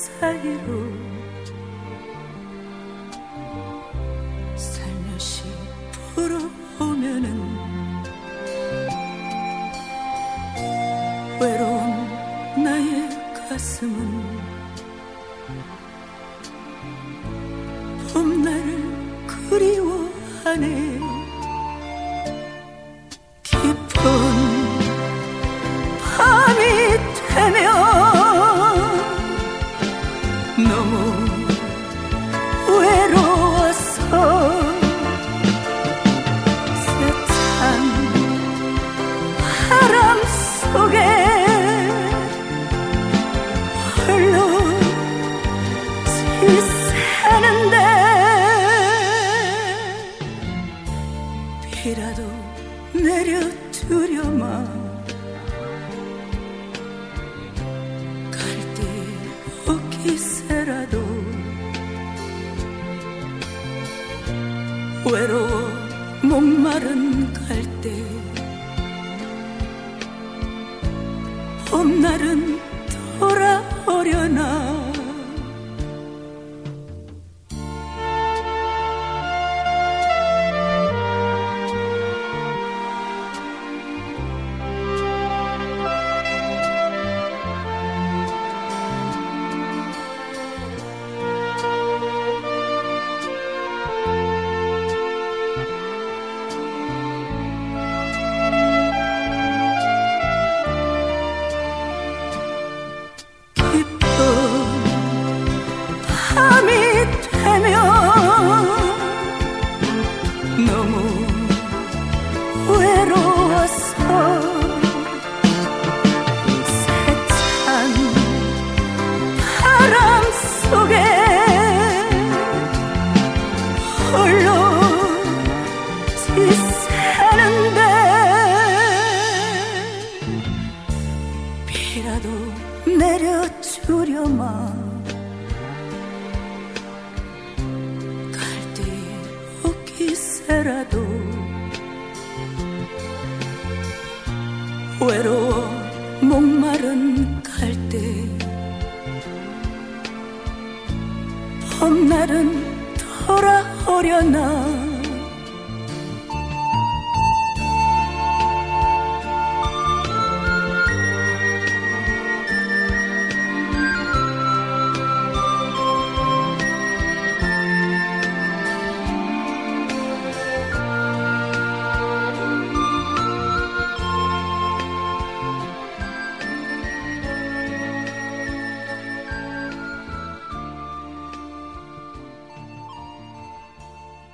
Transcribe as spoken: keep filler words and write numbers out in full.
사이로 살며시 불어오면은 외로운 나의 가슴은 봄날을 그리워하네. 깊은 밤이 되면 너무 외로워서 세찬 바람 속에 홀로 지새는데 비라도 내려주려마 갈대 옷깃새라도 외로워 목마른 갈대 봄날은 돌아오려나. 밤이 되면 너무 외로워서 세찬 바람 속에 홀로 지새는데 비라도 내려주려마 옷깃새라도 외로워 목마른 갈대 봄날은 돌아오려나.